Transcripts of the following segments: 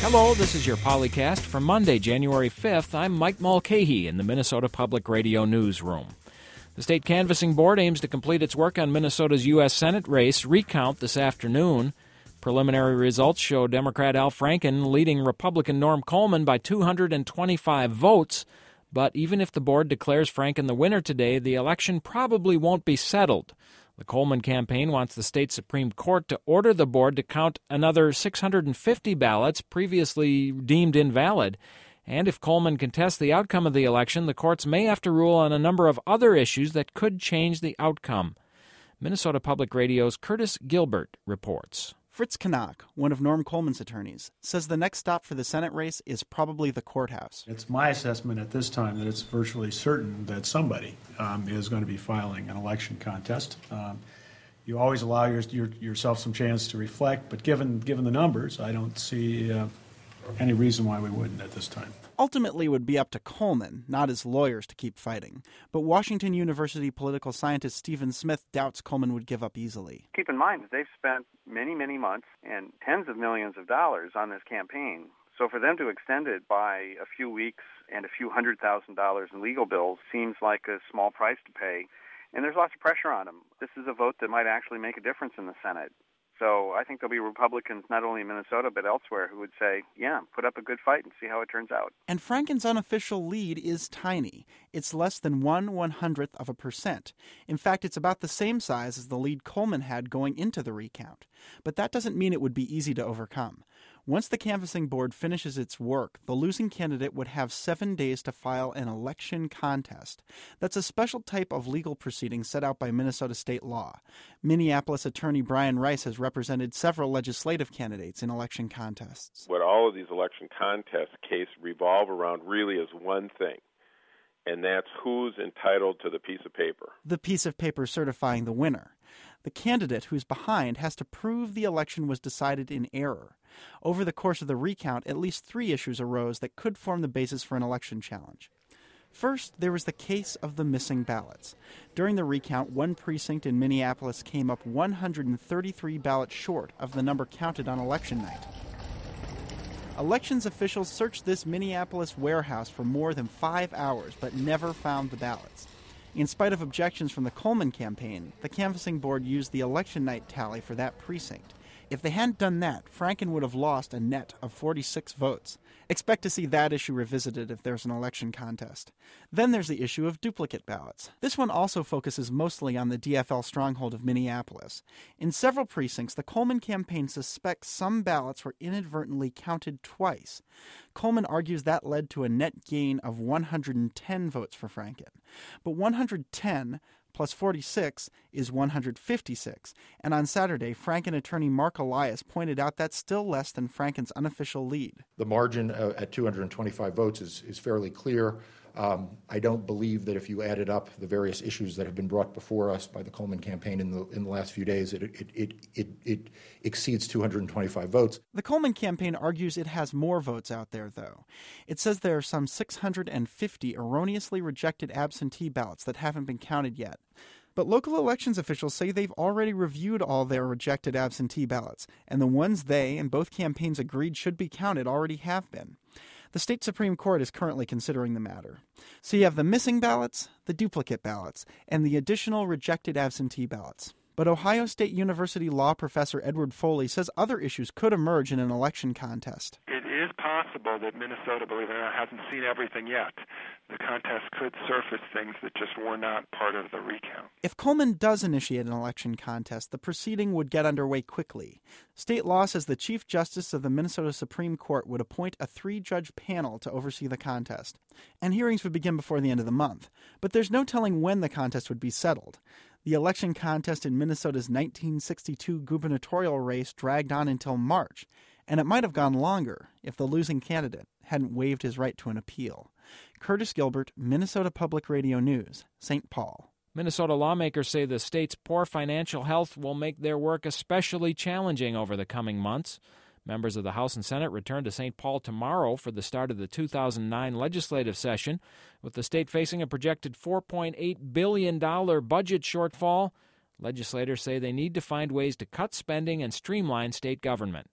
Hello, this is your Polycast for Monday, January 5th. I'm Mike Mulcahy in the Minnesota Public Radio newsroom. The State Canvassing Board aims to complete its work on Minnesota's U.S. Senate race recount this afternoon. Preliminary results show Democrat Al Franken leading Republican Norm Coleman by 225 votes. But even if the board declares Franken the winner today, the election probably won't be settled. The Coleman campaign wants the state Supreme Court to order the board to count another 650 ballots previously deemed invalid. And if Coleman contests the outcome of the election, the courts may have to rule on a number of other issues that could change the outcome. Minnesota Public Radio's Curtis Gilbert reports. Fritz Knock, one of Norm Coleman's attorneys, says the next stop for the Senate race is probably the courthouse. It's my assessment at this time that it's virtually certain that somebody is going to be filing an election contest. You always allow yourself some chance to reflect, but given the numbers, I don't see any reason why we wouldn't at this time. Ultimately, it would be up to Coleman, not his lawyers, to keep fighting. But Washington University political scientist Stephen Smith doubts Coleman would give up easily. Keep in mind that they've spent many, many months and tens of millions of dollars on this campaign. So for them to extend it by a few weeks and a few $100,000 in legal bills seems like a small price to pay. And there's lots of pressure on them. This is a vote that might actually make a difference in the Senate. So I think there'll be Republicans not only in Minnesota but elsewhere who would say, yeah, put up a good fight and see how it turns out. And Franken's unofficial lead is tiny. It's less than 1/100%. In fact, it's about the same size as the lead Coleman had going into the recount. But that doesn't mean it would be easy to overcome. Once the canvassing board finishes its work, the losing candidate would have 7 days to file an election contest. That's a special type of legal proceeding set out by Minnesota state law. Minneapolis attorney Brian Rice has represented several legislative candidates in election contests. What all of these election contest cases revolve around really is one thing, and that's who's entitled to the piece of paper. The piece of paper certifying the winner. The candidate who's behind has to prove the election was decided in error. Over the course of the recount, at least 3 issues arose that could form the basis for an election challenge. First, there was the case of the missing ballots. During the recount, one precinct in Minneapolis came up 133 ballots short of the number counted on election night. Elections officials searched this Minneapolis warehouse for more than 5 hours, but never found the ballots. In spite of objections from the Coleman campaign, the canvassing board used the election night tally for that precinct. If they hadn't done that, Franken would have lost a net of 46 votes. Expect to see that issue revisited if there's an election contest. Then there's the issue of duplicate ballots. This one also focuses mostly on the DFL stronghold of Minneapolis. In several precincts, the Coleman campaign suspects some ballots were inadvertently counted twice. Coleman argues that led to a net gain of 110 votes for Franken. But 110 plus 46 is 156. And on Saturday, Franken attorney Mark Elias pointed out that's still less than Franken's unofficial lead. The margin at 225 votes is fairly clear. I don't believe that if you added up the various issues that have been brought before us by the Coleman campaign in the last few days, it exceeds 225 votes. The Coleman campaign argues it has more votes out there, though. It says there are some 650 erroneously rejected absentee ballots that haven't been counted yet. But local elections officials say they've already reviewed all their rejected absentee ballots, and the ones they and both campaigns agreed should be counted already have been. The state Supreme Court is currently considering the matter. So you have the missing ballots, the duplicate ballots, and the additional rejected absentee ballots. But Ohio State University law professor Edward Foley says other issues could emerge in an election contest. It is possible that Minnesota, believe it or not, hasn't seen everything yet. The contest could surface things that just were not part of the recount. If Coleman does initiate an election contest, the proceeding would get underway quickly. State law says the Chief Justice of the Minnesota Supreme Court would appoint a 3-judge panel to oversee the contest. And hearings would begin before the end of the month. But there's no telling when the contest would be settled. The election contest in Minnesota's 1962 gubernatorial race dragged on until March, and it might have gone longer if the losing candidate hadn't waived his right to an appeal. Curtis Gilbert, Minnesota Public Radio News, St. Paul. Minnesota lawmakers say the state's poor financial health will make their work especially challenging over the coming months. Members of the House and Senate return to St. Paul tomorrow for the start of the 2009 legislative session. With the state facing a projected $4.8 billion budget shortfall, legislators say they need to find ways to cut spending and streamline state government.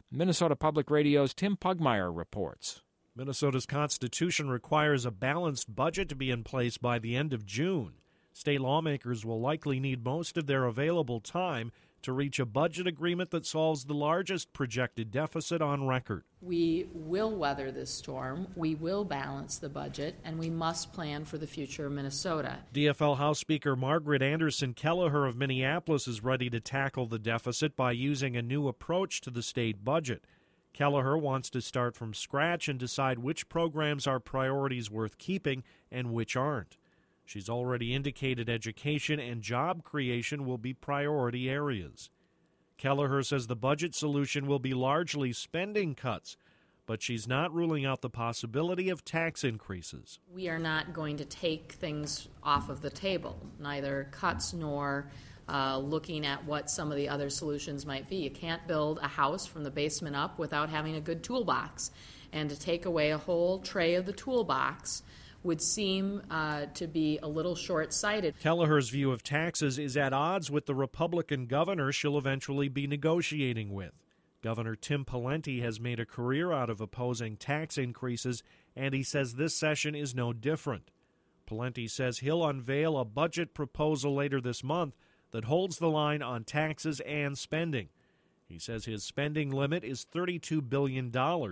Minnesota Public Radio's Tim Pugmire reports. Minnesota's Constitution requires a balanced budget to be in place by the end of June. State lawmakers will likely need most of their available time to reach a budget agreement that solves the largest projected deficit on record. We will weather this storm, we will balance the budget, and we must plan for the future of Minnesota. DFL House Speaker Margaret Anderson Kelleher of Minneapolis is ready to tackle the deficit by using a new approach to the state budget. Kelleher wants to start from scratch and decide which programs are priorities worth keeping and which aren't. She's already indicated education and job creation will be priority areas. Kelleher says the budget solution will be largely spending cuts, but she's not ruling out the possibility of tax increases. We are not going to take things off of the table, neither cuts nor looking at what some of the other solutions might be. You can't build a house from the basement up without having a good toolbox. And to take away a whole tray of the toolbox would seem to be a little short-sighted. Kelleher's view of taxes is at odds with the Republican governor she'll eventually be negotiating with. Governor Tim Pawlenty has made a career out of opposing tax increases, and he says this session is no different. Pawlenty says he'll unveil a budget proposal later this month that holds the line on taxes and spending. He says his spending limit is $32 billion,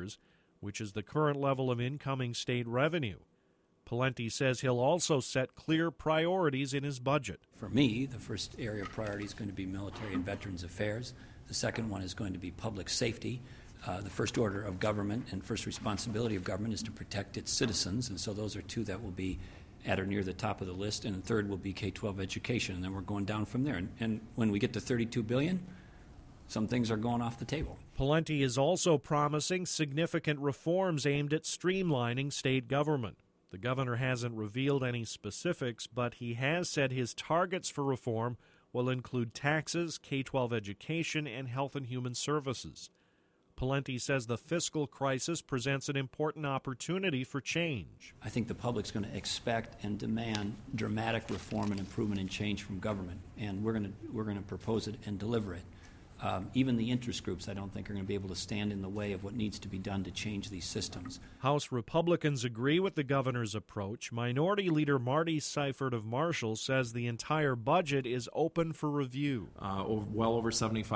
which is the current level of incoming state revenue. Pawlenty says he'll also set clear priorities in his budget. For me, the first area of priority is going to be military and veterans affairs. The second one is going to be public safety. The first order of government and first responsibility of government is to protect its citizens, and so those are two that will be at or near the top of the list, and the third will be K-12 education, and then we're going down from there. And when we get to $32 billion, some things are going off the table. Pawlenty is also promising significant reforms aimed at streamlining state government. The governor hasn't revealed any specifics, but he has said his targets for reform will include taxes, K-12 education, and health and human services. Pawlenty says the fiscal crisis presents an important opportunity for change. I think the public's going to expect and demand dramatic reform and improvement and change from government, and we're going to propose it and deliver it. Even the interest groups, I don't think, are going to be able to stand in the way of what needs to be done to change these systems. House Republicans agree with the governor's approach. Minority Leader Marty Seifert of Marshall says the entire budget is open for review. Well over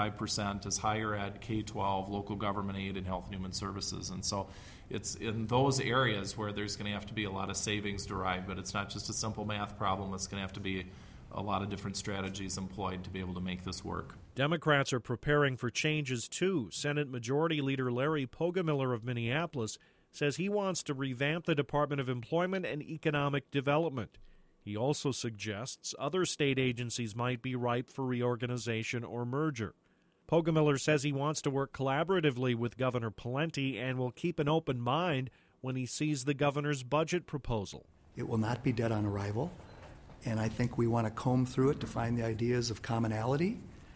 75% is higher ed, K-12, local government aid, and health and human services. And so it's in those areas where there's going to have to be a lot of savings derived, but it's not just a simple math problem. It's going to have to be a lot of different strategies employed to be able to make this work. Democrats are preparing for changes, too. Senate Majority Leader Larry Poggemiller of Minneapolis says he wants to revamp the Department of Employment and Economic Development. He also suggests other state agencies might be ripe for reorganization or merger. Poggemiller says he wants to work collaboratively with Governor Pawlenty and will keep an open mind when he sees the governor's budget proposal. It will not be dead on arrival. And I think we want to comb through it to find the ideas of commonality.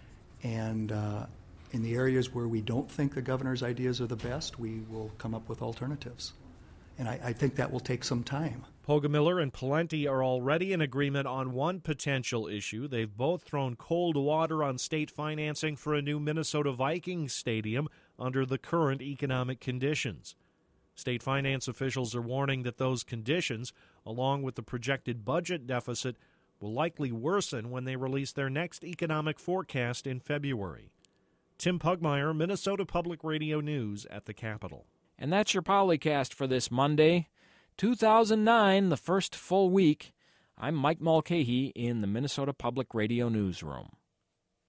And in the areas where we don't think the governor's ideas are the best, we will come up with alternatives. And I think that will take some time. Poggemiller and Pawlenty are already in agreement on one potential issue. They've both thrown cold water on state financing for a new Minnesota Vikings stadium under the current economic conditions. State finance officials are warning that those conditions, along with the projected budget deficit, will likely worsen when they release their next economic forecast in February. Tim Pugmire, Minnesota Public Radio News at the Capitol. And that's your Polycast for this Monday, 2009, the first full week. I'm Mike Mulcahy in the Minnesota Public Radio Newsroom.